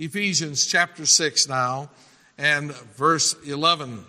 Ephesians chapter 6 now, and verse 11.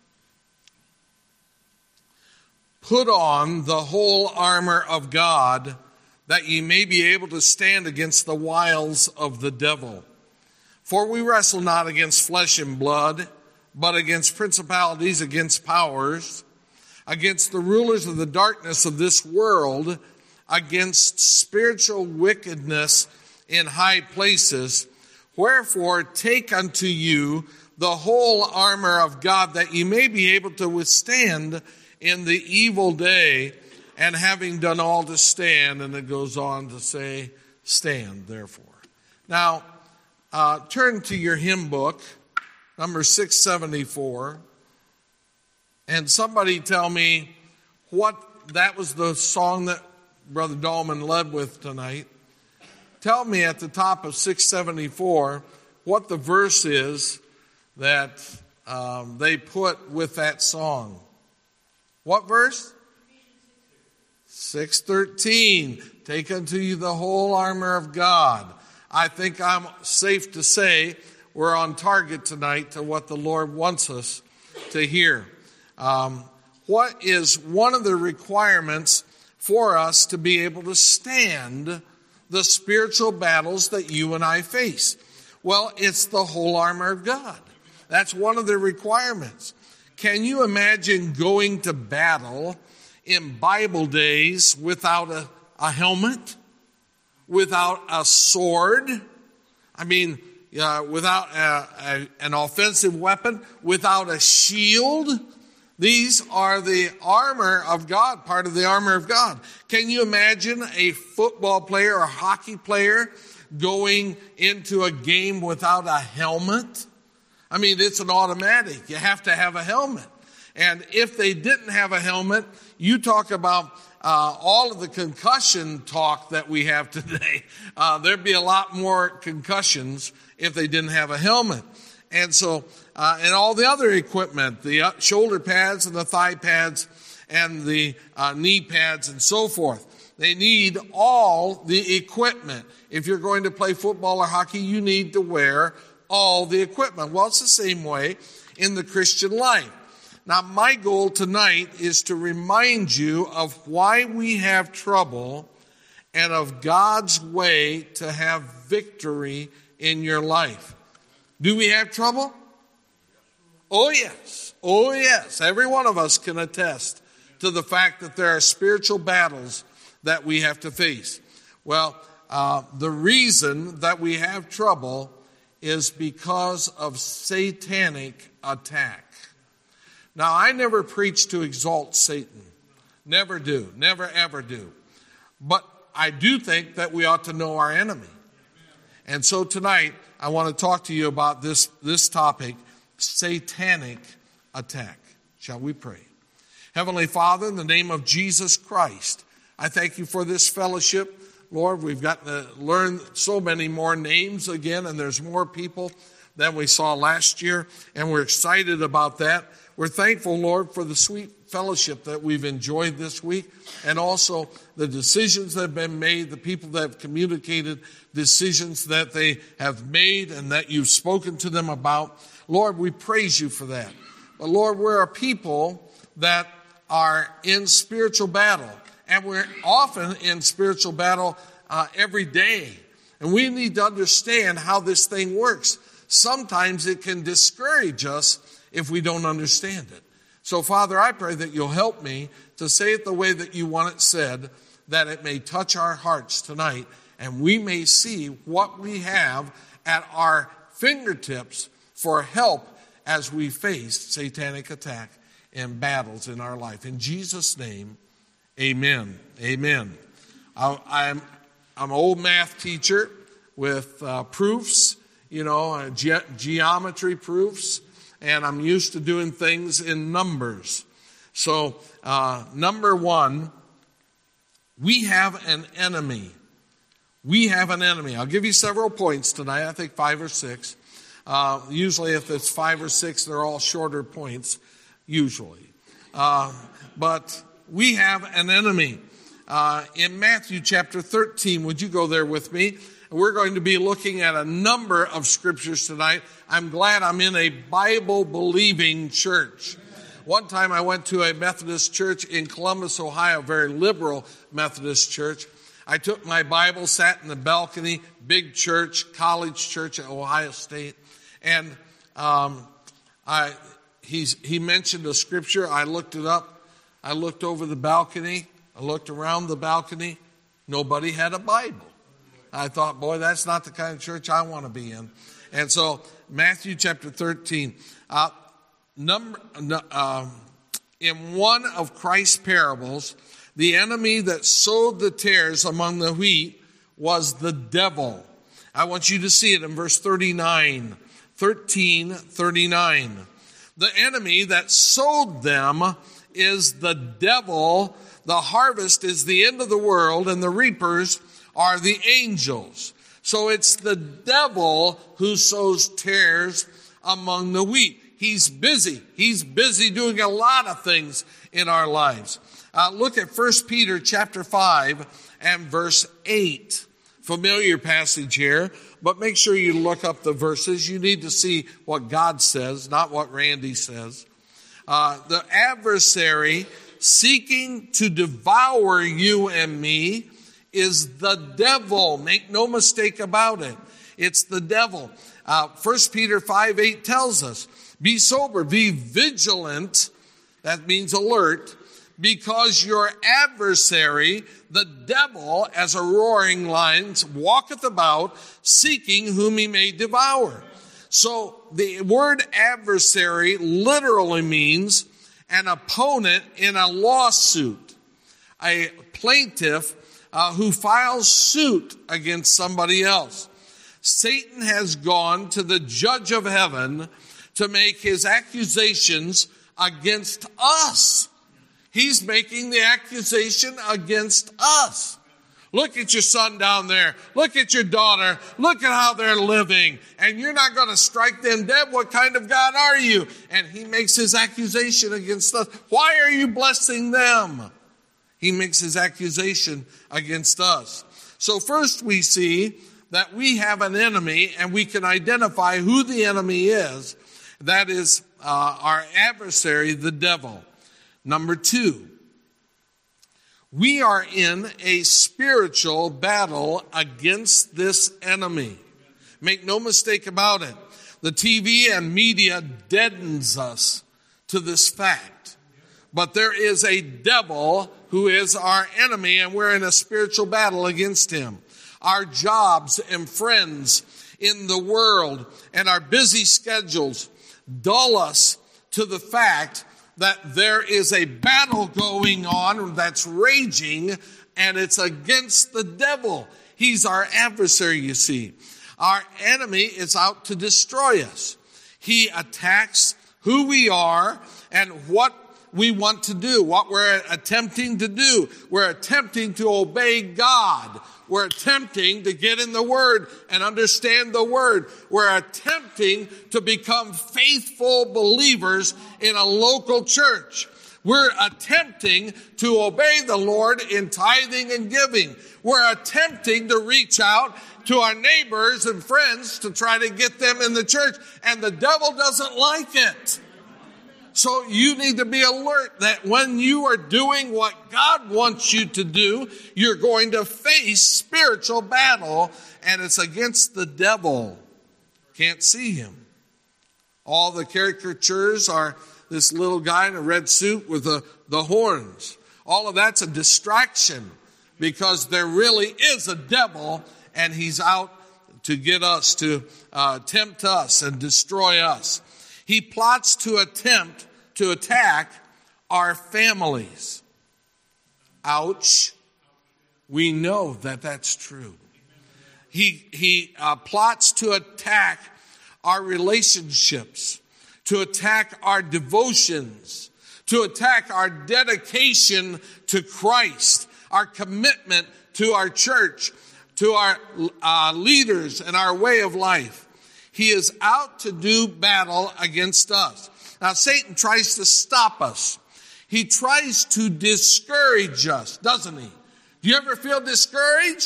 Put on the whole armor of God, that ye may be able to stand against the wiles of the devil. For we wrestle not against flesh and blood, but against principalities, against powers, against the rulers of the darkness of this world, against spiritual wickedness in high places. Wherefore take unto you the whole armor of God, that ye may be able to withstand in the evil day, and having done all to stand. And it goes on to say, stand therefore. Now, turn to your hymn book, number 674, and somebody tell me what that was the song that Brother Dahlman led with tonight. Tell me at the top of 674 what the verse is that they put with that song. What verse? 6:13. Take unto you the whole armor of God. I think I'm safe to say we're on target tonight to what the Lord wants us to hear. What is one of the requirements for us to be able to stand the spiritual battles that you and I face? Well, it's the whole armor of God. That's one of the requirements. Can you imagine going to battle in Bible days without a helmet, without a sword? I mean, without an offensive weapon, without a shield? These are the armor of God, part of the armor of God. Can you imagine a football player or a hockey player going into a game without a helmet? I mean, it's an automatic. You have to have a helmet. And if they didn't have a helmet, you talk about all of the concussion talk that we have today. There'd be a lot more concussions if they didn't have a helmet. And so, and all the other equipment, the shoulder pads and the thigh pads and the knee pads and so forth. They need all the equipment. If you're going to play football or hockey, you need to wear all the equipment. Well, it's the same way in the Christian life. Now, my goal tonight is to remind you of why we have trouble and of God's way to have victory in your life. Do we have trouble? Oh, yes. Oh, yes. Every one of us can attest to the fact that there are spiritual battles that we have to face. Well, the reason that we have trouble is because of satanic attack. Now, I never preach to exalt Satan. Never do. Never, ever do. But I do think that we ought to know our enemy. And so tonight, I want to talk to you about this topic, satanic attack. Shall we pray? Heavenly Father, in the name of Jesus Christ, I thank you for this fellowship. Lord, we've gotten to learn so many more names again, and there's more people than we saw last year, and we're excited about that. We're thankful, Lord, for the sweet fellowship that we've enjoyed this week, and also the decisions that have been made, the people that have communicated decisions that they have made and that you've spoken to them about. Lord, we praise you for that. But Lord, we're a people that are in spiritual battle, and we're often in spiritual battle every day. And we need to understand how this thing works. Sometimes it can discourage us if we don't understand it. So, Father, I pray that you'll help me to say it the way that you want it said, that it may touch our hearts tonight, and we may see what we have at our fingertips for help as we face satanic attack and battles in our life. In Jesus' name, amen. Amen. I'm an old math teacher with proofs, geometry proofs, and I'm used to doing things in numbers. So, number one, we have an enemy. We have an enemy. I'll give you several points tonight, I think 5 or 6. Usually if it's 5 or 6, they're all shorter points, usually. But we have an enemy. In Matthew chapter 13, would you go there with me? We're going to be looking at a number of scriptures tonight. I'm glad I'm in a Bible-believing church. One time I went to a Methodist church in Columbus, Ohio, a very liberal Methodist church. I took my Bible, sat in the balcony, big church, college church at Ohio State, and he mentioned a scripture. I looked it up. I looked over the balcony. I looked around the balcony. Nobody had a Bible. I thought, boy, that's not the kind of church I want to be in. And so Matthew chapter 13, in one of Christ's parables, the enemy that sowed the tares among the wheat was the devil. I want you to see it in verse 39, 13:39. The enemy that sowed them is the devil. The harvest is the end of the world, and the reapers are the angels. So it's the devil who sows tares among the wheat. He's busy. He's busy doing a lot of things in our lives. Look at 1 Peter chapter 5 and verse 8. Familiar passage here, but make sure you look up the verses. You need to see what God says, not what Randy says. The adversary seeking to devour you and me is the devil. Make no mistake about it. It's the devil. 1 Peter 5:8 tells us, be sober, be vigilant. That means alert. Because your adversary, the devil, as a roaring lion, walketh about, seeking whom he may devour. So the word adversary literally means an opponent in a lawsuit, a plaintiff who files suit against somebody else. Satan has gone to the judge of heaven to make his accusations against us. He's making the accusation against us. Look at your son down there. Look at your daughter. Look at how they're living. And you're not going to strike them dead. What kind of God are you? And he makes his accusation against us. Why are you blessing them? He makes his accusation against us. So first we see that we have an enemy, and we can identify who the enemy is. That is our adversary, the devil. Number 2, we are in a spiritual battle against this enemy. Make no mistake about it. The TV and media deadens us to this fact. But there is a devil who is our enemy, and we're in a spiritual battle against him. Our jobs and friends in the world and our busy schedules dull us to the fact that there is a battle going on that's raging, and it's against the devil. He's our adversary, you see. Our enemy is out to destroy us. He attacks who we are and what we want to do, what we're attempting to do. We're attempting to obey God. We're attempting to get in the Word and understand the Word. We're attempting to become faithful believers in a local church. We're attempting to obey the Lord in tithing and giving. We're attempting to reach out to our neighbors and friends to try to get them in the church. And the devil doesn't like it. So you need to be alert that when you are doing what God wants you to do, you're going to face spiritual battle, and it's against the devil. Can't see him. All the caricatures are this little guy in a red suit with the horns. All of that's a distraction because there really is a devil, and he's out to get us, to tempt us and destroy us. He plots to attempt to attack our families. Ouch. We know that that's true. He plots to attack our relationships, to attack our devotions, to attack our dedication to Christ, our commitment to our church, to our leaders and our way of life. He is out to do battle against us. Now, Satan tries to stop us. He tries to discourage us, doesn't he? Do you ever feel discouraged?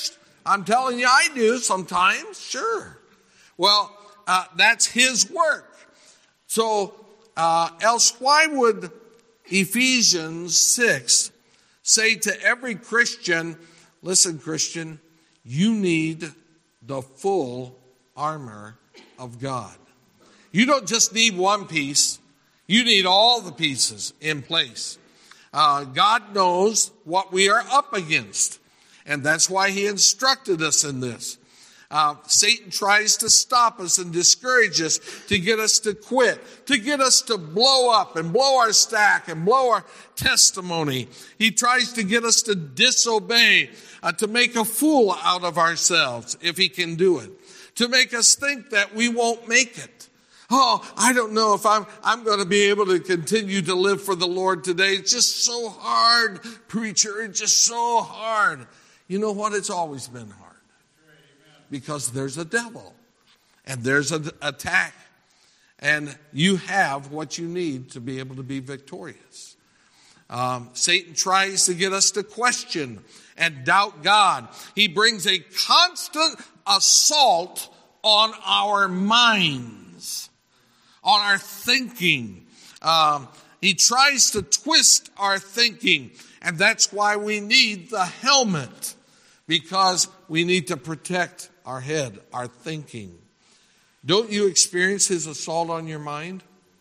I'm telling you, I do sometimes, sure. Well, that's his work. So, else why would Ephesians 6 say to every Christian, listen, Christian, you need the full armor of God. You don't just need one piece. You need all the pieces in place. God knows what we are up against. And that's why he instructed us in this. Satan tries to stop us and discourage us, to get us to quit, to get us to blow up and blow our stack and blow our testimony. He tries to get us to disobey, to make a fool out of ourselves, if he can do it, to make us think that we won't make it. Oh, I don't know if I'm going to be able to continue to live for the Lord today. It's just so hard, preacher. It's just so hard. You know what? It's always been hard. Because there's a devil. And there's an attack. And you have what you need to be able to be victorious. Satan tries to get us to question and doubt God. He brings a constant assault on our minds, on our thinking. He tries to twist our thinking, and that's why we need the helmet, because we need to protect our head, our thinking. Don't you experience his assault on your mind?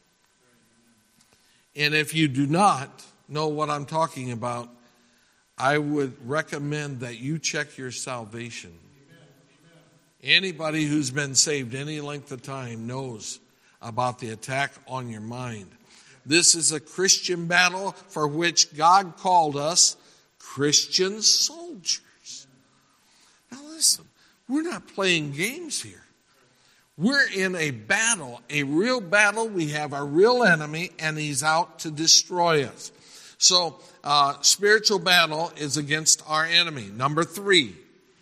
And if you do not know what I'm talking about, I would recommend that you check your salvation. Anybody who's been saved any length of time knows about the attack on your mind. This is a Christian battle for which God called us Christian soldiers. Now listen, we're not playing games here. We're in a battle, a real battle. We have a real enemy, and he's out to destroy us. So, spiritual battle is against our enemy. Number 3,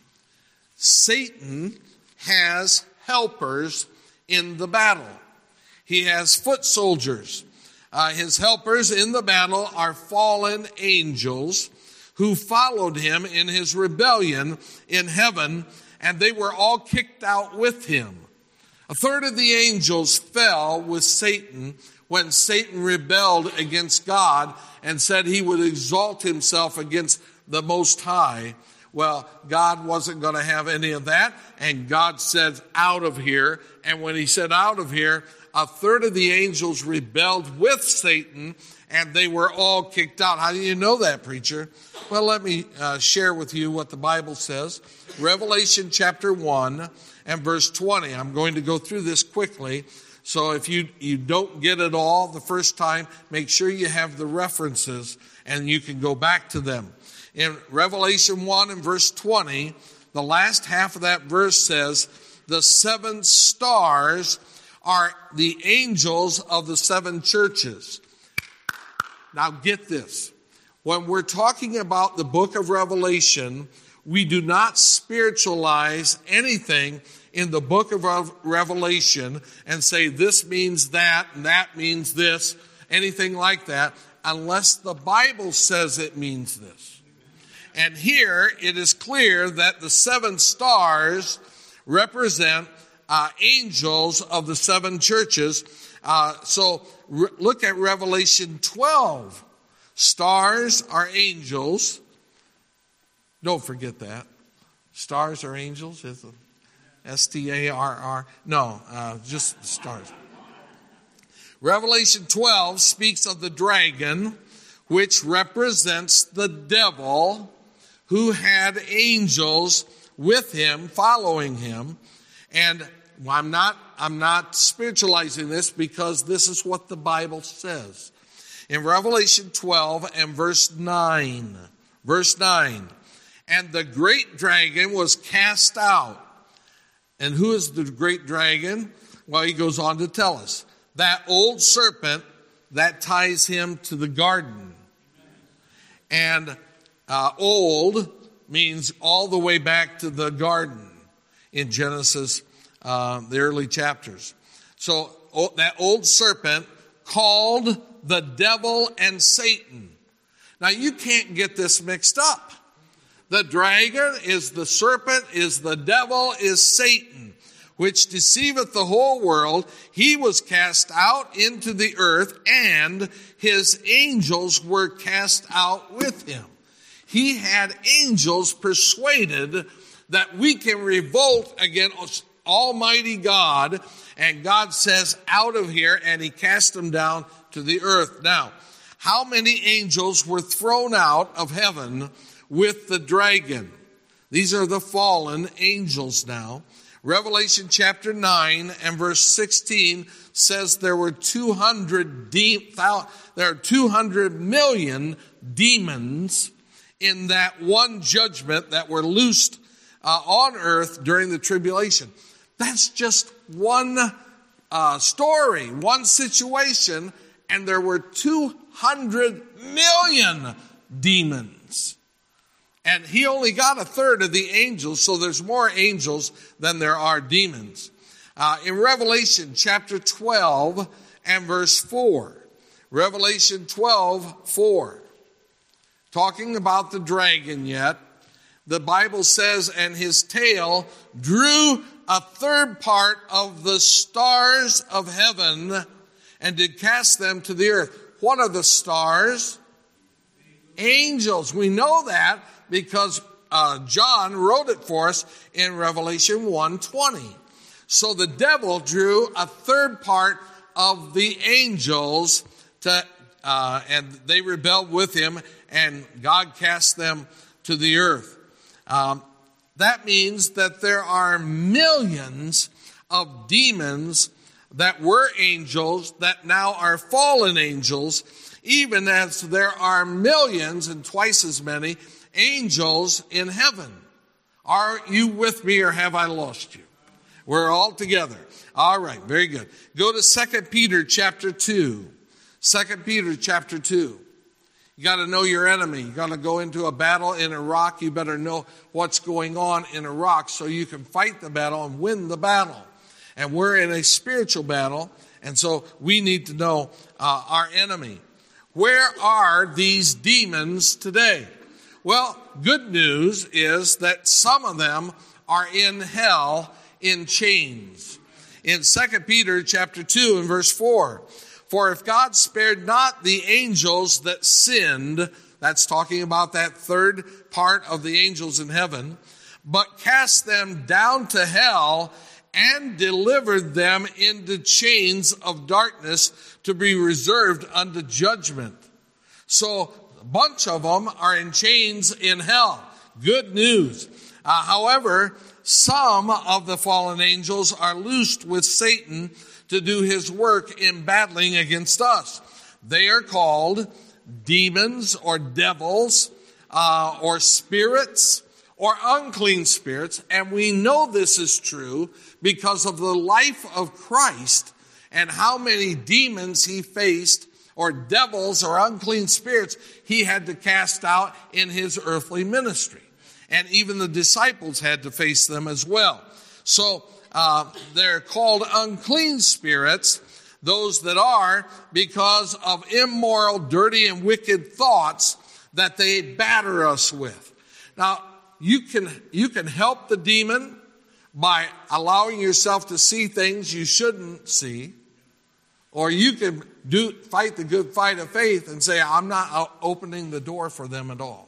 Satan has helpers in the battle. He has foot soldiers. His helpers in the battle are fallen angels who followed him in his rebellion in heaven, and they were all kicked out with him. A third of the angels fell with Satan when Satan rebelled against God and said he would exalt himself against the Most High. Well, God wasn't going to have any of that, and God said, out of here. And when he said out of here, a third of the angels rebelled with Satan, and they were all kicked out. How do you know that, preacher? Well, let me share with you what the Bible says. Revelation chapter 1 and verse 20. I'm going to go through this quickly. So if you don't get it all the first time, make sure you have the references and you can go back to them. In Revelation 1 and verse 20, the last half of that verse says, the 7 stars are the angels of the 7 churches. Now get this. When we're talking about the book of Revelation, we do not spiritualize anything in the book of Revelation and say this means that and that means this, anything like that, unless the Bible says it means this. And here it is clear that the 7 stars represent angels of the 7 churches. So look at Revelation 12. Stars are angels. Don't forget that. Stars are angels. Is it S-T-A-R-R? No, just stars. Revelation 12 speaks of the dragon, which represents the devil, who had angels with him, following him. And I'm not spiritualizing this, because this is what the Bible says. In Revelation 12 and verse 9, and the great dragon was cast out. And who is the great dragon? Well, he goes on to tell us. That old serpent that ties him to the garden. And old means all the way back to the garden in Genesis, the early chapters. So that old serpent called the devil and Satan. Now you can't get this mixed up. The dragon is the serpent, is the devil, is Satan, which deceiveth the whole world. He was cast out into the earth, and his angels were cast out with him. He had angels persuaded that we can revolt against Almighty God, and God says, out of here, and he cast them down to the earth. Now, how many angels were thrown out of heaven with the dragon? These are the fallen angels now. Revelation chapter 9 and verse 16 says there were 200 million demons in that one judgment that were loosed on earth during the tribulation. That's just one story, one situation, and there were 200 million demons. And he only got a third of the angels, so there's more angels than there are demons. In Revelation chapter 12 and verse 4, Revelation 12:4, talking about the dragon yet, the Bible says, and his tail drew a third part of the stars of heaven and did cast them to the earth. What are the stars? Angels. We know that because John wrote it for us in Revelation 1:20. So the devil drew a third part of the angels and they rebelled with him, and God cast them to the earth. That means that there are millions of demons that were angels that now are fallen angels, even as there are millions and twice as many angels in heaven. Are you with me, or have I lost you? We're all together. All right, very good. Go to 2 Peter chapter 2. 2 Peter chapter 2. You got to know your enemy. You got to go into a battle in Iraq. You better know what's going on in Iraq so you can fight the battle and win the battle. And we're in a spiritual battle, and so we need to know our enemy. Where are these demons today? Well, good news is that some of them are in hell in chains. In 2 Peter chapter 2 and verse 4, for if God spared not the angels that sinned, that's talking about that third part of the angels in heaven, but cast them down to hell and delivered them into chains of darkness to be reserved unto judgment. So a bunch of them are in chains in hell. Good news. However, some of the fallen angels are loosed with Satan to do his work in battling against us. They are called demons or devils or spirits or unclean spirits. And we know this is true because of the life of Christ and how many demons he faced, or devils or unclean spirits he had to cast out in his earthly ministry. And even the disciples had to face them as well. So they're called unclean spirits, those that are, because of immoral, dirty, and wicked thoughts that they batter us with. Now, you can help the demon by allowing yourself to see things you shouldn't see, or you can fight the good fight of faith and say, I'm not opening the door for them at all.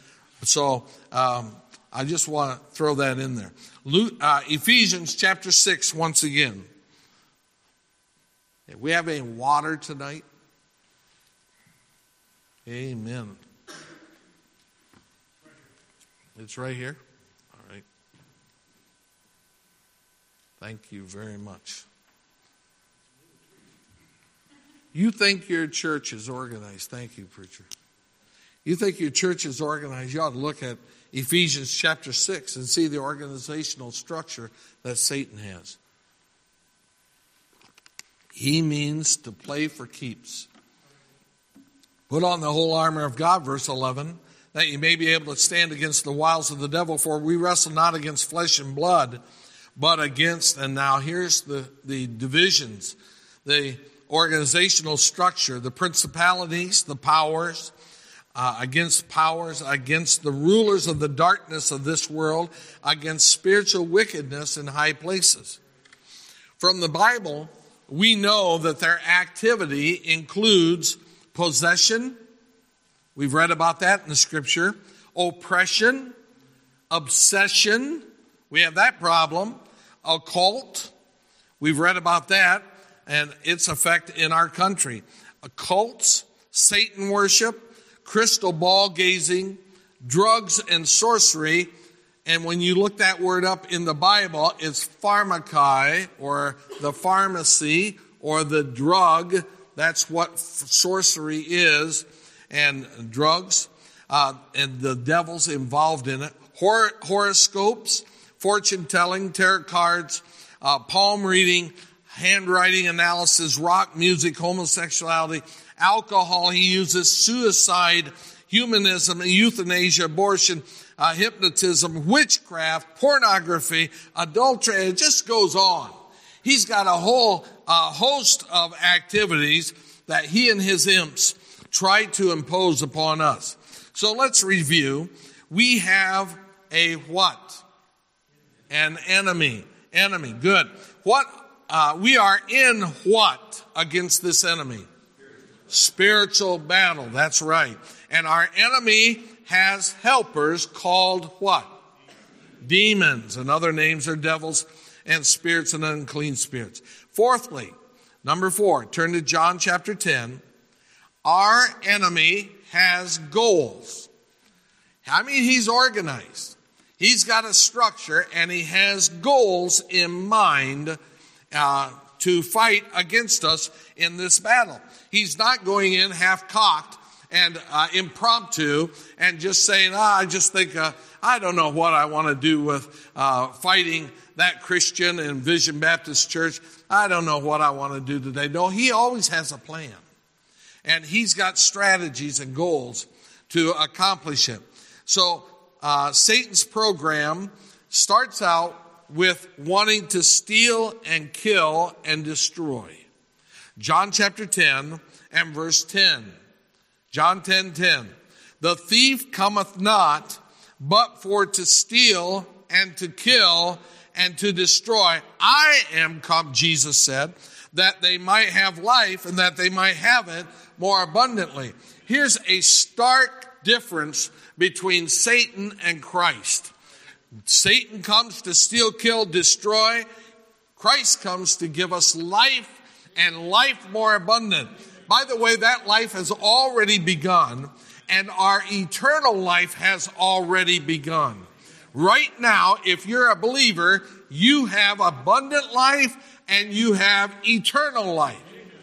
So I just want to throw that in there. Ephesians chapter 6 once again. We have any water tonight? Amen. It's right here? All right. Thank you very much. You think your church is organized. Thank you, preacher. You think your church is organized. You ought to look at Ephesians chapter 6 and see the organizational structure that Satan has. He means to play for keeps. Put on the whole armor of God, verse 11, that you may be able to stand against the wiles of the devil, for we wrestle not against flesh and blood, but against, and now here's the divisions, the organizational structure, the principalities, the powers, against powers, against the rulers of the darkness of this world, against spiritual wickedness in high places. From the Bible, we know that their activity includes possession. We've read about that in the scripture. Oppression, obsession. We have that problem. Occult. We've read about that and its effect in our country. Occults, Satan worship, crystal ball gazing, drugs and sorcery. And when you look that word up in the Bible, it's pharmakai, or the pharmacy, or the drug. That's what sorcery is, and drugs, and the devil's involved in it. Horoscopes, fortune telling, tarot cards, palm reading, handwriting analysis, rock music, homosexuality, alcohol. He uses suicide, humanism, euthanasia, abortion, hypnotism, witchcraft, pornography, adultery. It just goes on. He's got a whole host of activities that he and his imps try to impose upon us. So let's review. We have a what? An enemy. Enemy. Good. What? We are in what against this enemy? Spiritual battle. That's right. And our enemy has helpers called what? Demons. And other names are devils and spirits and unclean spirits. Fourthly, number 4, turn to John chapter 10. Our enemy has goals. I mean, he's organized. He's got a structure and he has goals in mind to fight against us in this battle. He's not going in half-cocked and impromptu and just saying, I just think, I don't know what I want to do with fighting that Christian in Vision Baptist Church. I don't know what I want to do today. No, he always has a plan. And he's got strategies and goals to accomplish it. So Satan's program starts out with wanting to steal and kill and destroy. John chapter 10 and verse 10. John 10:10. The thief cometh not, but for to steal and to kill and to destroy. I am come, Jesus said, that they might have life and that they might have it more abundantly. Here's a stark difference between Satan and Christ. Satan comes to steal, kill, destroy. Christ comes to give us life and life more abundant. By the way, that life has already begun, and our eternal life has already begun. Right now, if you're a believer, you have abundant life and you have eternal life.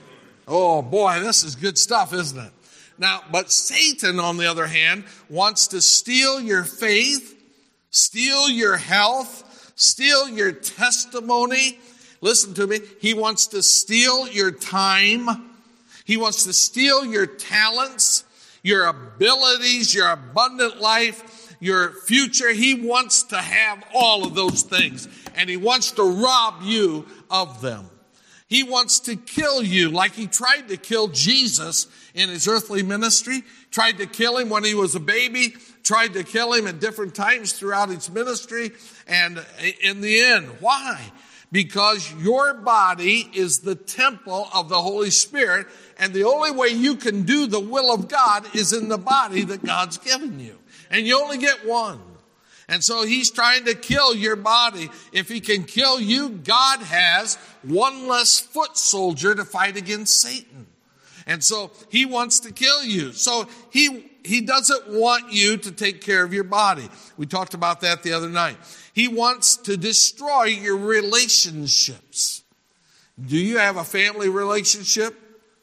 Oh boy, this is good stuff, isn't it? Now, but Satan, on the other hand, wants to steal your faith, steal your health, steal your testimony. Listen to me. He wants to steal your time. He wants to steal your talents, your abilities, your abundant life, your future. He wants to have all of those things, and he wants to rob you of them. He wants to kill you like he tried to kill Jesus in his earthly ministry, tried to kill him when he was a baby, tried to kill him at different times throughout his ministry, and in the end, why? Because your body is the temple of the Holy Spirit, and the only way you can do the will of God is in the body that God's given you. And you only get one. And so he's trying to kill your body. If he can kill you, God has one less foot soldier to fight against Satan. And so he wants to kill you. So he doesn't want you to take care of your body. We talked about that the other night. He wants to destroy your relationships. Do you have a family relationship?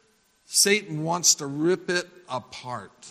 Satan wants to rip it apart.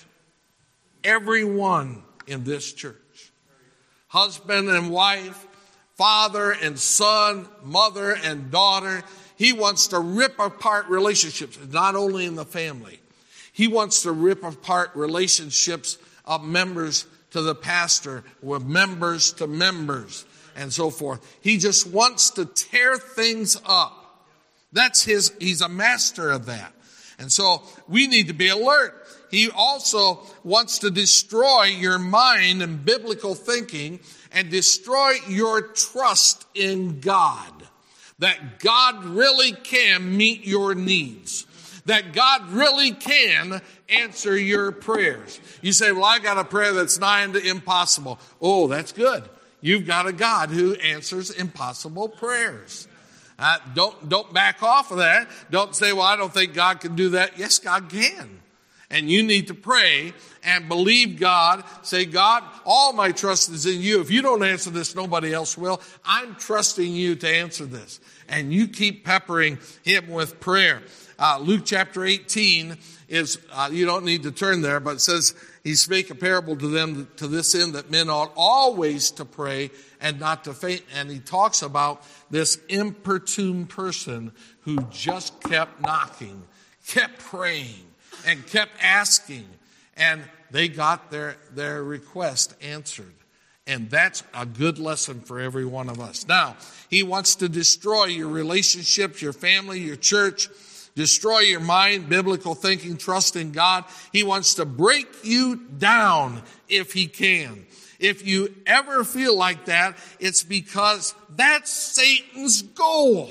Everyone in this church. Husband and wife, father and son, mother and daughter. He wants to rip apart relationships, not only in the family. He wants to rip apart relationships of members to the pastor, with members to members, and so forth. He just wants to tear things up. He's a master of that. And so we need to be alert. he also wants to destroy your mind and biblical thinking and destroy your trust in God. That God really can meet your needs. That God really can answer your prayers. You say, well, I got a prayer that's nigh unto impossible. Oh, that's good. You've got a God who answers impossible prayers. Don't back off of that. Don't say, well, I don't think God can do that. Yes, God can. And you need to pray and believe God. Say, God, all my trust is in you. If you don't answer this, nobody else will. I'm trusting you to answer this. And you keep peppering him with prayer. Luke chapter 18 is, you don't need to turn there, but it says, he spake a parable to them to this end, that men ought always to pray and not to faint. And he talks about this importune person who just kept knocking, kept praying, and kept asking. And they got their request answered. And that's a good lesson for every one of us. Now, he wants to destroy your relationships, your family, your church, destroy your mind, biblical thinking, trust in God. He wants to break you down if he can. If you ever feel like that, it's because that's Satan's goal.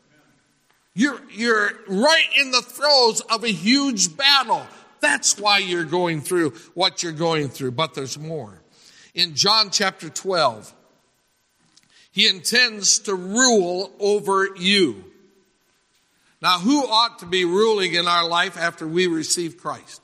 You're right in the throes of a huge battle. That's why you're going through what you're going through. But there's more. In John chapter 12, he intends to rule over you. Now, who ought to be ruling in our life after we receive Christ?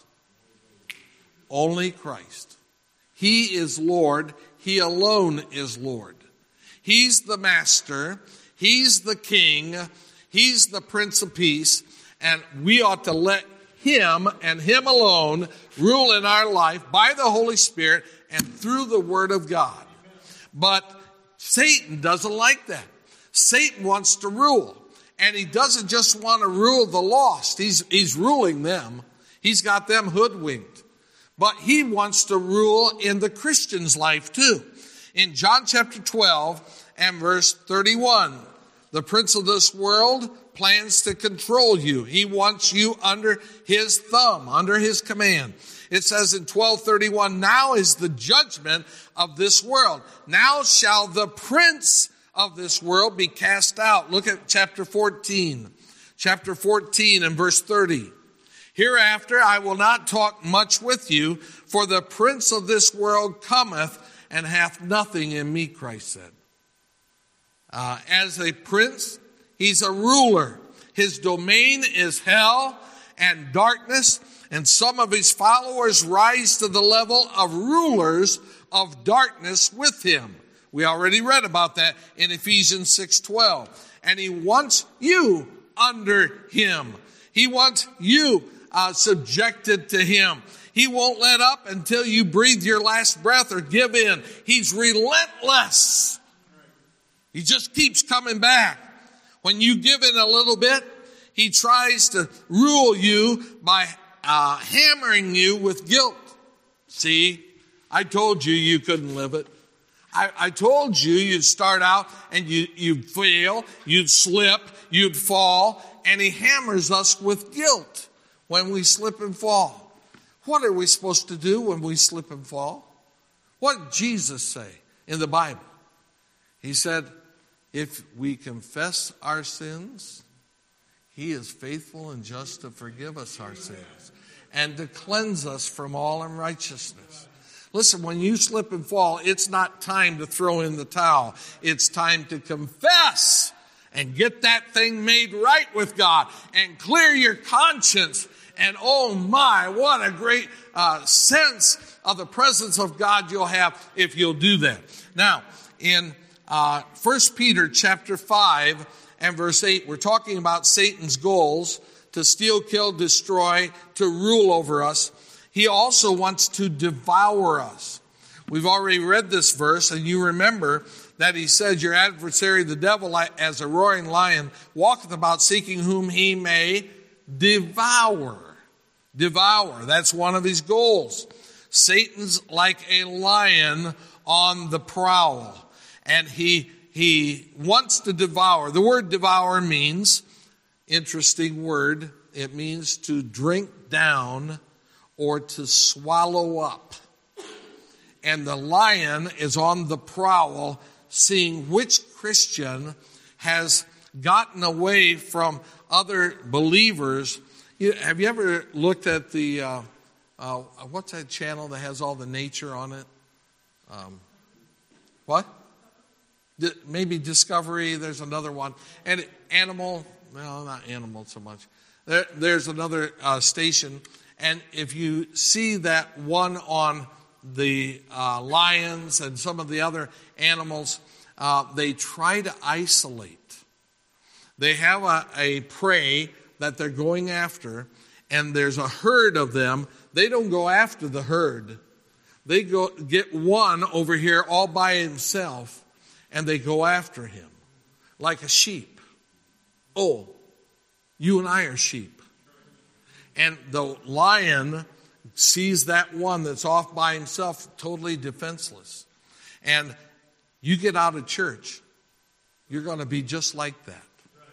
Only Christ. He is Lord. He alone is Lord. He's the master. He's the king. He's the Prince of Peace. And we ought to let him and him alone rule in our life by the Holy Spirit and through the Word of God. But Satan doesn't like that. Satan wants to rule. And he doesn't just want to rule the lost. He's ruling them. He's got them hoodwinked. But he wants to rule in the Christian's life too. In John chapter 12 and verse 31, the prince of this world plans to control you. He wants you under his thumb, under his command. It says in 12:31, now is the judgment of this world. Now shall the prince of this world be cast out. Look at chapter 14. Chapter 14 and verse 30. Hereafter I will not talk much with you, for the prince of this world cometh and hath nothing in me, Christ said. As a prince, he's a ruler. His domain is hell and darkness, and some of his followers rise to the level of rulers of darkness with him. We already read about that in Ephesians 6:12. And he wants you under him. He wants you subjected to him. He won't let up until you breathe your last breath or give in. He's relentless. He just keeps coming back. When you give in a little bit, he tries to rule you by hammering you with guilt. See, I told you couldn't live it. I told you you'd start out and you'd fail, you'd slip, you'd fall, and he hammers us with guilt when we slip and fall. What are we supposed to do when we slip and fall? What did Jesus say in the Bible? He said, if we confess our sins, he is faithful and just to forgive us our sins and to cleanse us from all unrighteousness. Listen, when you slip and fall, it's not time to throw in the towel. It's time to confess and get that thing made right with God and clear your conscience. And oh my, what a great sense of the presence of God you'll have if you'll do that. Now, in 1 Peter chapter 5 and verse 8, we're talking about Satan's goals to steal, kill, destroy, to rule over us. He also wants to devour us. We've already read this verse, and you remember that he said, your adversary, the devil, as a roaring lion, walketh about seeking whom he may devour. Devour. That's one of his goals. Satan's like a lion on the prowl, and he wants to devour. The word devour means, interesting word, it means to drink down or to swallow up. And the lion is on the prowl, seeing which Christian has gotten away from other believers. Have you ever looked at the, what's that channel that has all the nature on it? What? Maybe Discovery, there's another one. And Animal, no, not Animal so much. There's another station. And if you see that one on the lions and some of the other animals, they try to isolate. They have a prey that they're going after, and there's a herd of them. They don't go after the herd. They go get one over here all by himself, and they go after him like a sheep. Oh, you and I are sheep. And the lion sees that one that's off by himself, totally defenseless. And you get out of church, you're going to be just like that.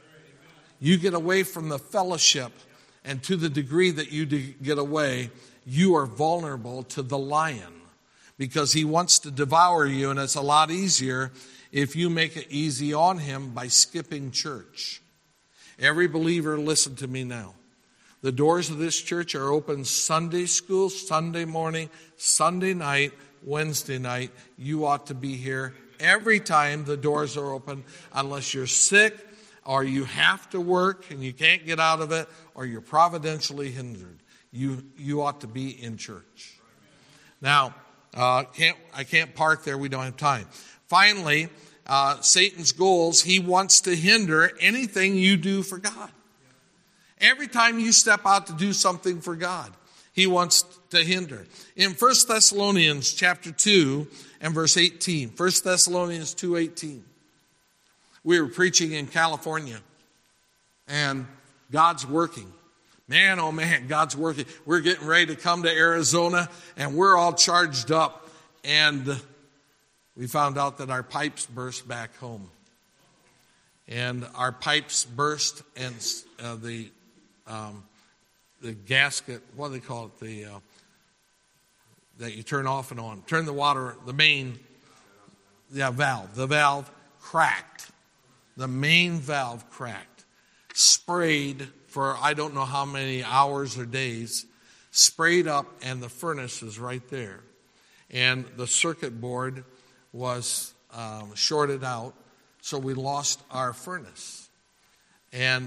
You get away from the fellowship, and to the degree that you get away, you are vulnerable to the lion because he wants to devour you, and it's a lot easier if you make it easy on him by skipping church. Every believer, listen to me now. The doors of this church are open Sunday school, Sunday morning, Sunday night, Wednesday night. You ought to be here every time the doors are open, unless you're sick or you have to work and you can't get out of it, or you're providentially hindered. You ought to be in church. Now, I can't park there. We don't have time. Finally, Satan's goals, he wants to hinder anything you do for God. Every time you step out to do something for God, he wants to hinder. In 1 Thessalonians chapter 2 and verse 18, 1 Thessalonians 2:18, we were preaching in California, and God's working. Man, oh man, God's working. We're getting ready to come to Arizona, and we're all charged up, and we found out that our pipes burst back home. And our pipes burst, and the gasket, what do they call it? That you turn off and on. Turn the water, the main, valve. The valve cracked. The main valve cracked. Sprayed for I don't know how many hours or days. Sprayed up, and the furnace is right there. And the circuit board was shorted out, so we lost our furnace. And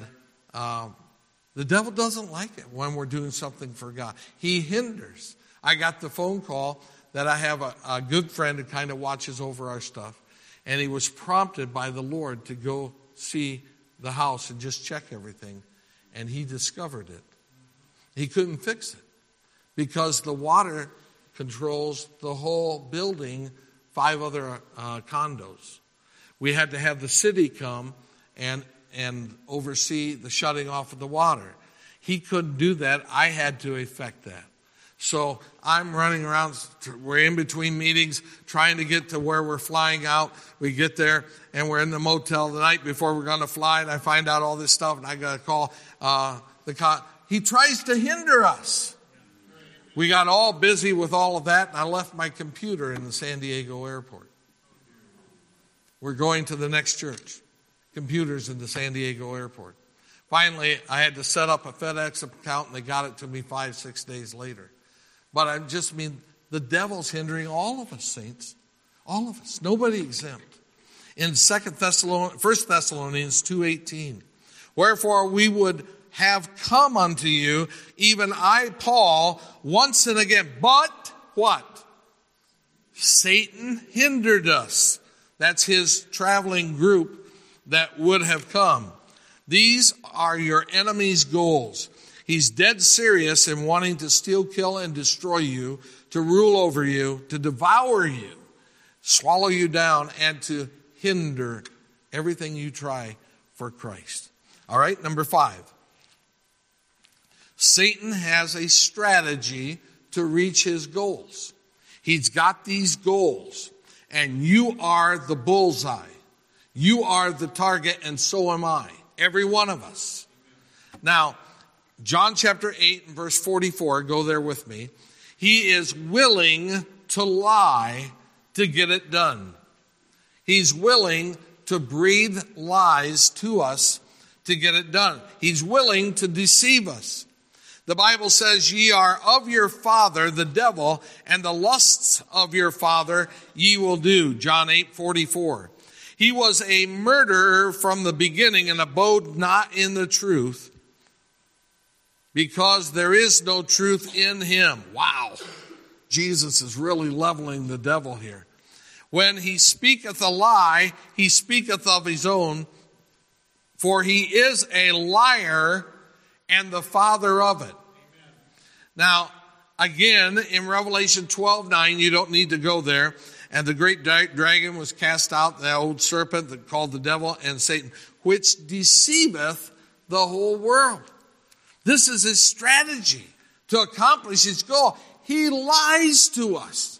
the devil doesn't like it when we're doing something for God. He hinders. I got the phone call that I have a good friend who kind of watches over our stuff, and he was prompted by the Lord to go see the house and just check everything, and he discovered it. He couldn't fix it because the water controls the whole building, 5 other condos. We had to have the city come and oversee the shutting off of the water. He couldn't do that. I had to effect that. So I'm running around. We're in between meetings trying to get to where we're flying out. We get there, and we're in the motel the night before we're going to fly, and I find out all this stuff, and I got to call he tries to hinder us. We got all busy with all of that, and I left my computer in the San Diego airport. We're going to the next church. Computers in the San Diego airport. Finally, I had to set up a FedEx account, and they got it to me 5-6 days later. But I just mean the devil's hindering all of us, saints. All of us. Nobody exempt. In 1 Thessalonians 2:18, wherefore we would have come unto you, even I, Paul, once and again. But what? Satan hindered us. That's his traveling group that would have come. These are your enemy's goals. He's dead serious in wanting to steal, kill, and destroy you, to rule over you, to devour you, swallow you down, and to hinder everything you try for Christ. All right, number 5. Satan has a strategy to reach his goals. He's got these goals, and you are the bullseye. You are the target, and so am I. Every one of us. Now, John chapter 8 and verse 44, go there with me. He is willing to lie to get it done. He's willing to breathe lies to us to get it done. He's willing to deceive us. The Bible says, ye are of your father, the devil, and the lusts of your father ye will do. John 8:44. He was a murderer from the beginning and abode not in the truth, because there is no truth in him. Wow. Jesus is really leveling the devil here. When he speaketh a lie, he speaketh of his own, for he is a liar and the father of it. Amen. Now, again, in Revelation 12:9, you don't need to go there. And the great dragon was cast out, the old serpent that called the devil and Satan, which deceiveth the whole world. This is his strategy to accomplish his goal. He lies to us.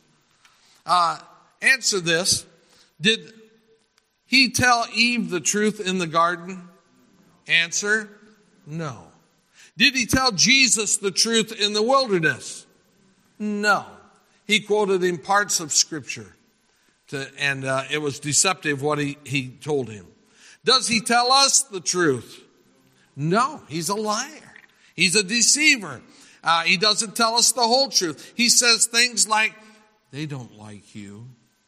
Answer this. Did he tell Eve the truth in the garden? Answer, no. Did he tell Jesus the truth in the wilderness? No. He quoted him parts of Scripture, and it was deceptive what he told him. Does he tell us the truth? No, he's a liar. He's a deceiver. He doesn't tell us the whole truth. He says things like, they don't like you.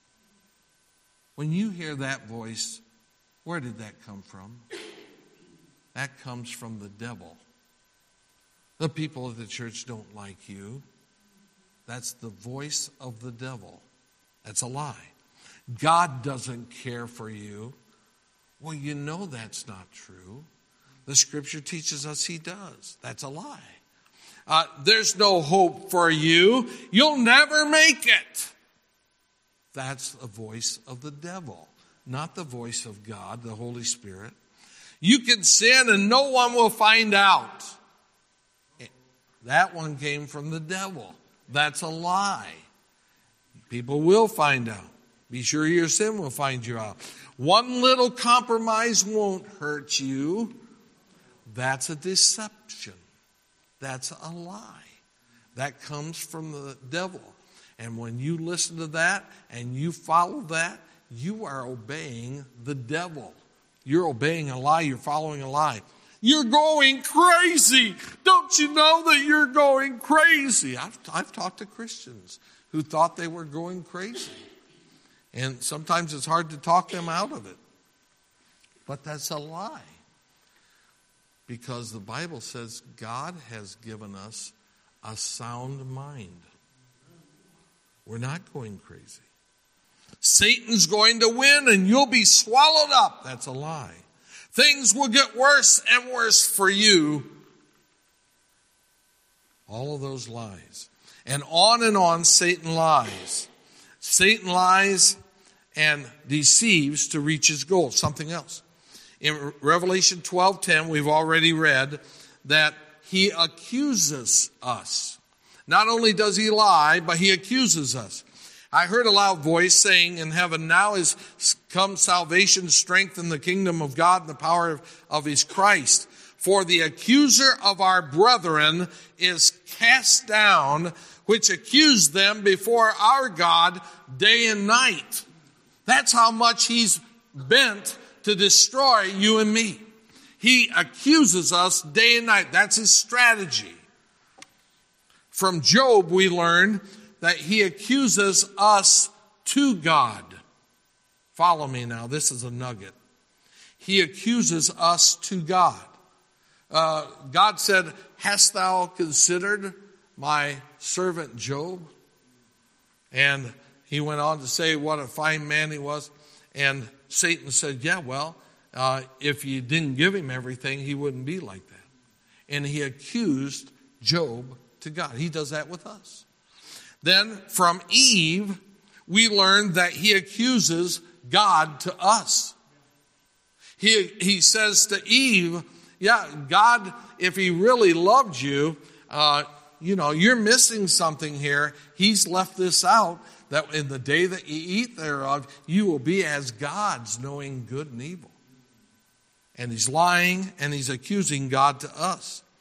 When you hear that voice, where did that come from? That comes from the devil. The people of the church don't like you. That's the voice of the devil. That's a lie. God doesn't care for you. Well, you know that's not true. The Scripture teaches us he does. That's a lie. There's no hope for you. You'll never make it. That's a voice of the devil, not the voice of God, the Holy Spirit. You can sin and no one will find out. That one came from the devil. That's a lie. People will find out. Be sure your sin will find you out. One little compromise won't hurt you. That's a deception. That's a lie. That comes from the devil. And when you listen to that and you follow that, you are obeying the devil. You're obeying a lie. You're following a lie. You're going crazy. Don't you know that you're going crazy? I've talked to Christians who thought they were going crazy. And sometimes it's hard to talk them out of it. But that's a lie. Because the Bible says God has given us a sound mind. We're not going crazy. Satan's going to win and you'll be swallowed up. That's a lie. Things will get worse and worse for you. All of those lies. And on Satan lies. Satan lies and deceives to reach his goal. Something else. In Revelation 12:10, we've already read that he accuses us. Not only does he lie, but he accuses us. I heard a loud voice saying in heaven, now is come salvation, strength in the kingdom of God, and the power of his Christ. For the accuser of our brethren is cast down, which accused them before our God day and night. That's how much he's bent to destroy you and me. He accuses us day and night. That's his strategy. From Job, we learn that he accuses us to God. Follow me now. This is a nugget. He accuses us to God. God said, hast thou considered my servant Job? And he went on to say what a fine man he was. And Satan said, yeah, well, if you didn't give him everything, he wouldn't be like that. And he accused Job to God. He does that with us. Then from Eve, we learn that he accuses God to us. He says to Eve, yeah, God, if he really loved you, you're missing something here. He's left this out, that in the day that you eat thereof, you will be as gods, knowing good and evil. And he's lying and he's accusing God to us.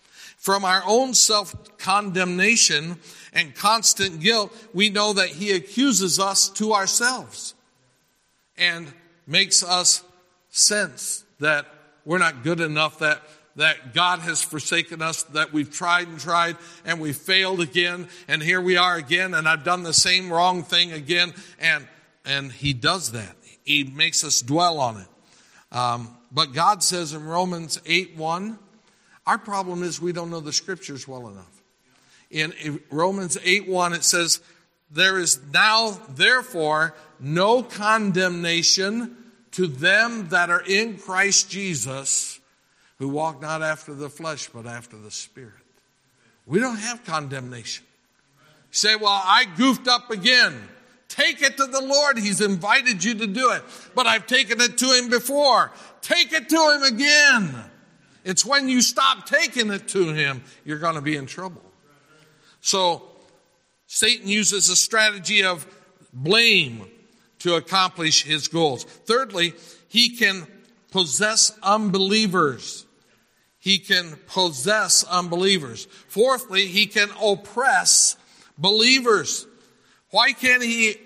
From our own self-condemnation and constant guilt, we know that he accuses us to ourselves and makes us sense that we're not good enough, that God has forsaken us, that we've tried and we've failed again, and here we are again, and I've done the same wrong thing again, and he does that. He makes us dwell on it. But God says in Romans 8:1, our problem is we don't know the scriptures well enough. In Romans 8:1 it says, there is now therefore no condemnation to them that are in Christ Jesus, who walk not after the flesh, but after the Spirit. We don't have condemnation. You say, well, I goofed up again. Take it to the Lord. He's invited you to do it. But I've taken it to him before. Take it to him again. It's when you stop taking it to him, you're going to be in trouble. So Satan uses a strategy of blame to accomplish his goals. Thirdly, he can possess unbelievers. He can possess unbelievers. Fourthly, he can oppress believers. Why can't he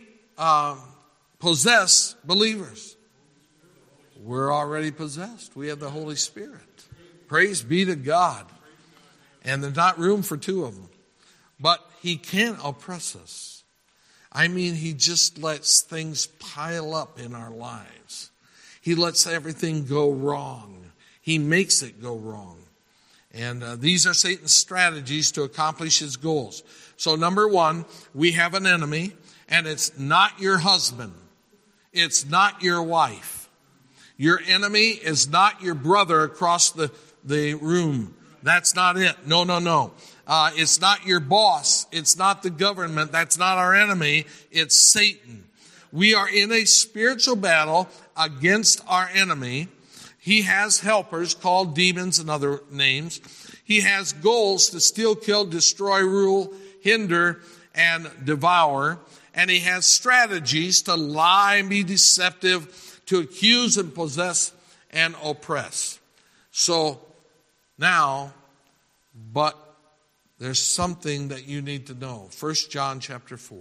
possess believers? We're already possessed. We have the Holy Spirit. Praise be to God. And there's not room for two of them. But he can oppress us. I mean, he just lets things pile up in our lives. He lets everything go wrong. He makes it go wrong. And these are Satan's strategies to accomplish his goals. So number one, we have an enemy, and it's not your husband. It's not your wife. Your enemy is not your brother across the room. That's not it. No. It's not your boss. It's not the government. That's not our enemy. It's Satan. We are in a spiritual battle against our enemy. He has helpers called demons and other names. He has goals to steal, kill, destroy, rule, hinder, and devour. And he has strategies to lie and be deceptive, to accuse and possess and oppress. So now, but there's something that you need to know. 1 John chapter 4.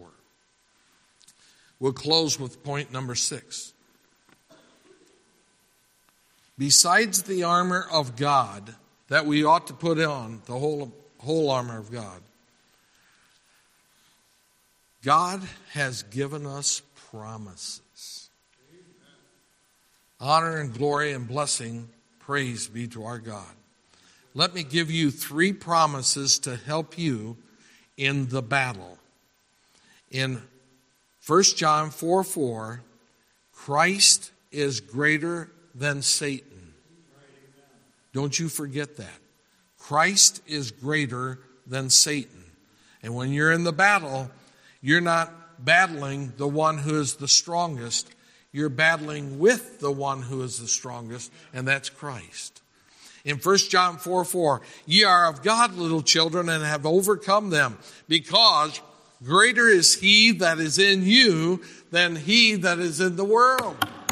We'll close with point number 6. Besides the armor of God that we ought to put on, the whole armor of God, God has given us promises. Honor and glory and blessing, praise be to our God. Let me give you 3 promises to help you in the battle. In 1 John 4:4, Christ is greater than Satan. Don't you forget that. Christ is greater than Satan. And when you're in the battle, you're not battling the one who is the strongest. You're battling with the one who is the strongest, and that's Christ. In 1 John 4:4, ye are of God, little children, and have overcome them, because greater is he that is in you than he that is in the world.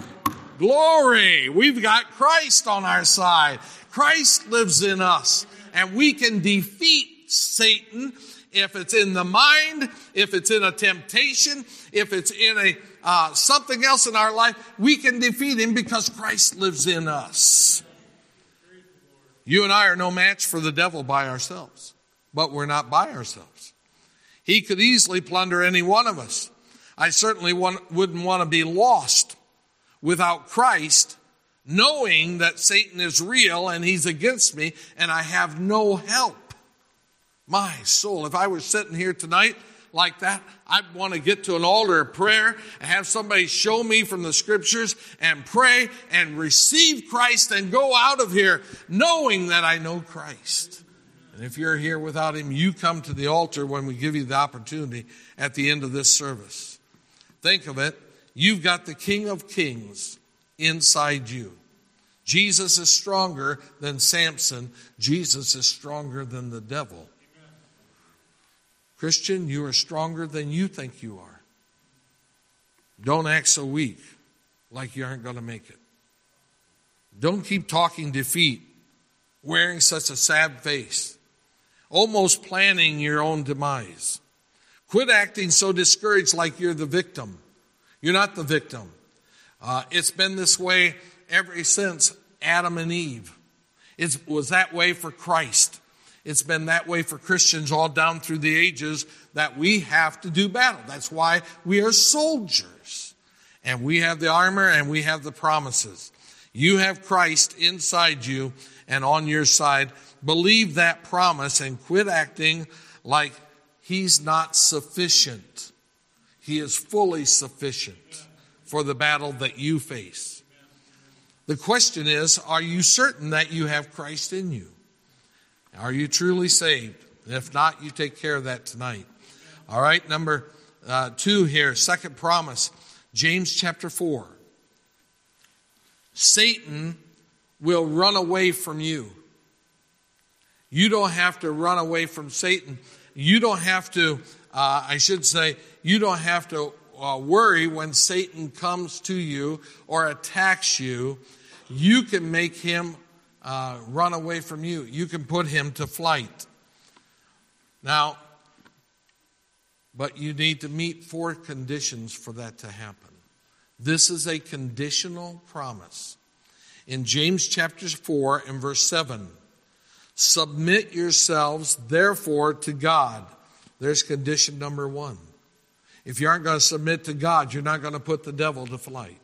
Glory! We've got Christ on our side. Christ lives in us, and we can defeat Satan if it's in the mind, if it's in a temptation, if it's in something else in our life. We can defeat him because Christ lives in us. You and I are no match for the devil by ourselves, but we're not by ourselves. He could easily plunder any one of us. I certainly wouldn't want to be lost without Christ, knowing that Satan is real and he's against me and I have no help. My soul, if I were sitting here tonight like that, I'd want to get to an altar of prayer and have somebody show me from the scriptures and pray and receive Christ and go out of here knowing that I know Christ. And if you're here without him, you come to the altar when we give you the opportunity at the end of this service. Think of it. You've got the King of Kings inside you. Jesus is stronger than Samson. Jesus is stronger than the devil. Christian, you are stronger than you think you are. Don't act so weak like you aren't going to make it. Don't keep talking defeat, wearing such a sad face. almost planning your own demise. Quit acting so discouraged like you're the victim. You're not the victim. It's been this way ever since Adam and Eve. It was that way for Christ. It's been that way for Christians all down through the ages, that we have to do battle. That's why we are soldiers. And we have the armor and we have the promises. You have Christ inside you and on your side. Believe that promise and quit acting like he's not sufficient. He is fully sufficient for the battle that you face. The question is, are you certain that you have Christ in you? Are you truly saved? If not, you take care of that tonight. All right, number 2 here, second promise, James chapter 4. Satan will run away from you. You don't have to run away from Satan. You don't have to, you don't have to worry when Satan comes to you or attacks you. You can make him run away from you. You can put him to flight. Now, but you need to meet 4 conditions for that to happen. This is a conditional promise. In James chapter 4 and verse 7, submit yourselves therefore to God. There's condition number 1. If you aren't going to submit to God, you're not going to put the devil to flight.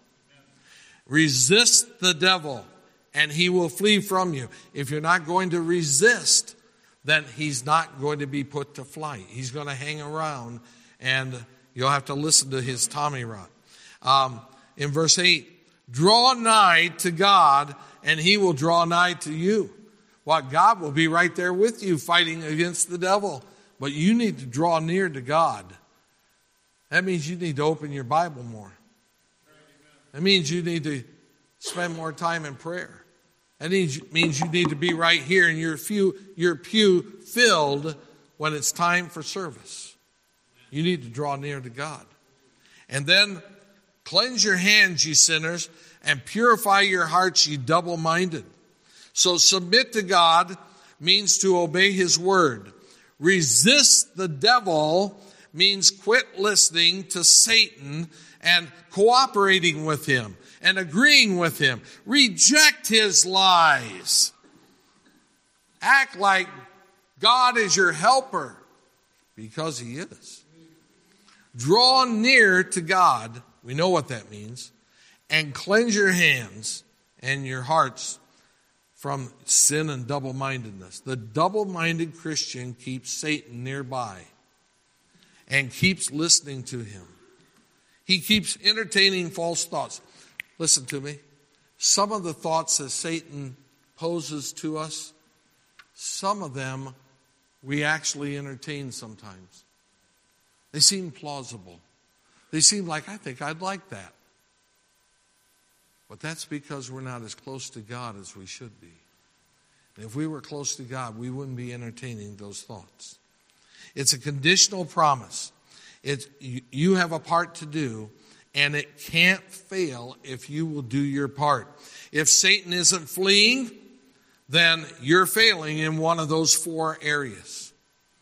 Resist the devil, and he will flee from you. If you're not going to resist, then he's not going to be put to flight. He's going to hang around, and you'll have to listen to his Tommy rod. In verse 8, draw nigh to God, and he will draw nigh to you. Well, God will be right there with you fighting against the devil. But you need to draw near to God. That means you need to open your Bible more. That means you need to spend more time in prayer. That means you need to be right here in your pew filled when it's time for service. You need to draw near to God. And then cleanse your hands, ye sinners, and purify your hearts, ye double-minded. So submit to God means to obey his word. Resist the devil means quit listening to Satan and cooperating with him and agreeing with him. Reject his lies. Act like God is your helper, because he is. Draw near to God. We know what that means. And cleanse your hands and your hearts from sin and double-mindedness. The double-minded Christian keeps Satan nearby and keeps listening to him. He keeps entertaining false thoughts. Listen to me. Some of the thoughts that Satan poses to us, some of them we actually entertain sometimes. They seem plausible. They seem like, I think I'd like that. But that's because we're not as close to God as we should be. And if we were close to God, we wouldn't be entertaining those thoughts. It's a conditional promise. You have a part to do, and it can't fail if you will do your part. If Satan isn't fleeing, then you're failing in one of those 4 areas.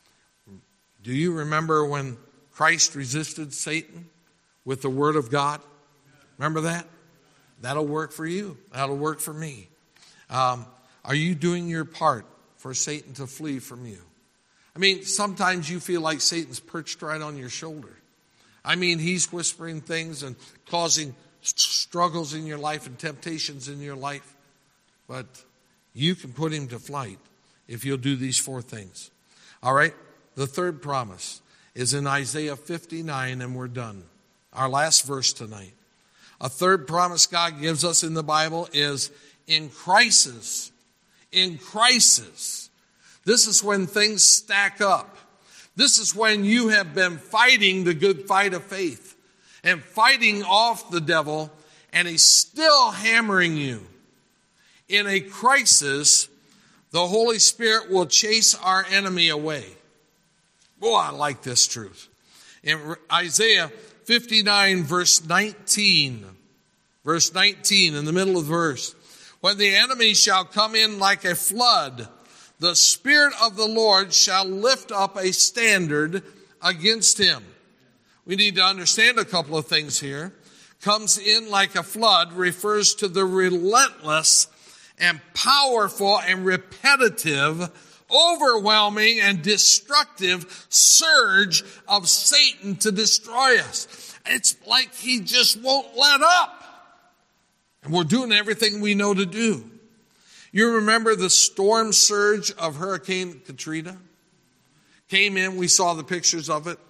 Do you remember when Christ resisted Satan with the word of God? Remember that? That'll work for you. That'll work for me. Are you doing your part for Satan to flee from you? I mean, sometimes you feel like Satan's perched right on your shoulder. I mean, he's whispering things and causing struggles in your life and temptations in your life. But you can put him to flight if you'll do these 4 things. All right? The third promise is in Isaiah 59, and we're done. Our last verse tonight. A third promise God gives us in the Bible is in crisis. In crisis. This is when things stack up. This is when you have been fighting the good fight of faith and fighting off the devil, and he's still hammering you. In a crisis, the Holy Spirit will chase our enemy away. Boy, I like this truth. In Isaiah 59, verse 19. Verse 19, in the middle of the verse. When the enemy shall come in like a flood, the Spirit of the Lord shall lift up a standard against him. We need to understand a couple of things here. Comes in like a flood refers to the relentless and powerful and repetitive, overwhelming and destructive surge of Satan to destroy us. It's like he just won't let up. And we're doing everything we know to do. You remember the storm surge of Hurricane Katrina? Came in, we saw the pictures of it.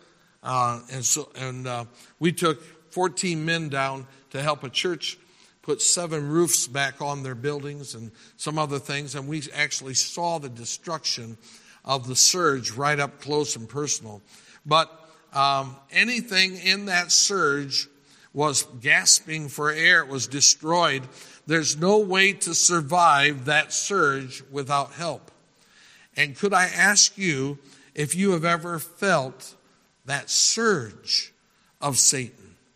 And we took 14 men down to help a church put 7 roofs back on their buildings and some other things. And we actually saw the destruction of the surge right up close and personal. But anything in that surge was gasping for air. It was destroyed. There's no way to survive that surge without help. And could I ask you if you have ever felt that surge of Satan?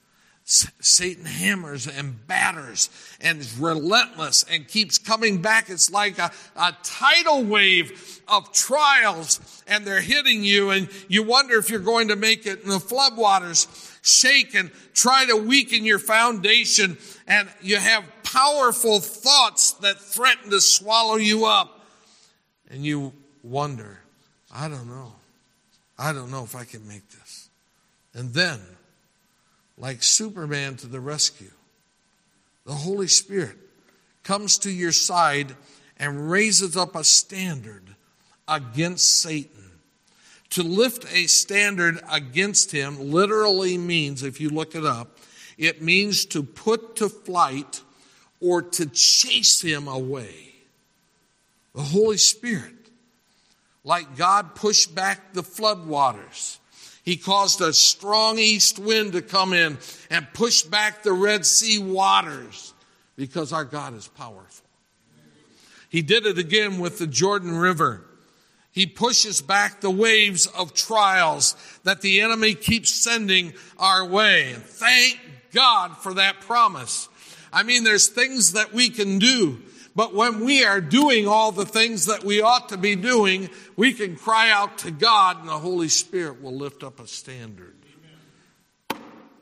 Satan hammers and batters and is relentless and keeps coming back. It's like a tidal wave of trials, and they're hitting you, and you wonder if you're going to make it. And the floodwaters shake and try to weaken your foundation, and you have powerful thoughts that threaten to swallow you up. And you wonder, I don't know if I can make this. And then, like Superman to the rescue, the Holy Spirit comes to your side and raises up a standard against Satan. To lift a standard against him literally means, if you look it up, it means to put to flight or to chase him away. The Holy Spirit, like God pushed back the floodwaters, he caused a strong east wind to come in and push back the Red Sea waters because our God is powerful. He did it again with the Jordan River. He pushes back the waves of trials that the enemy keeps sending our way. And thank God for that promise. I mean, there's things that we can do, but when we are doing all the things that we ought to be doing, we can cry out to God and the Holy Spirit will lift up a standard. Amen.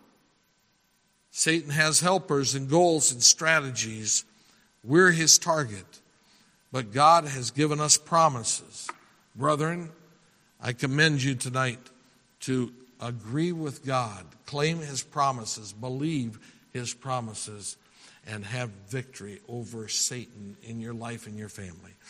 Satan has helpers and goals and strategies. We're his target, but God has given us promises. Brethren, I commend you tonight to agree with God, claim his promises, believe his promises, and have victory over Satan in your life and your family.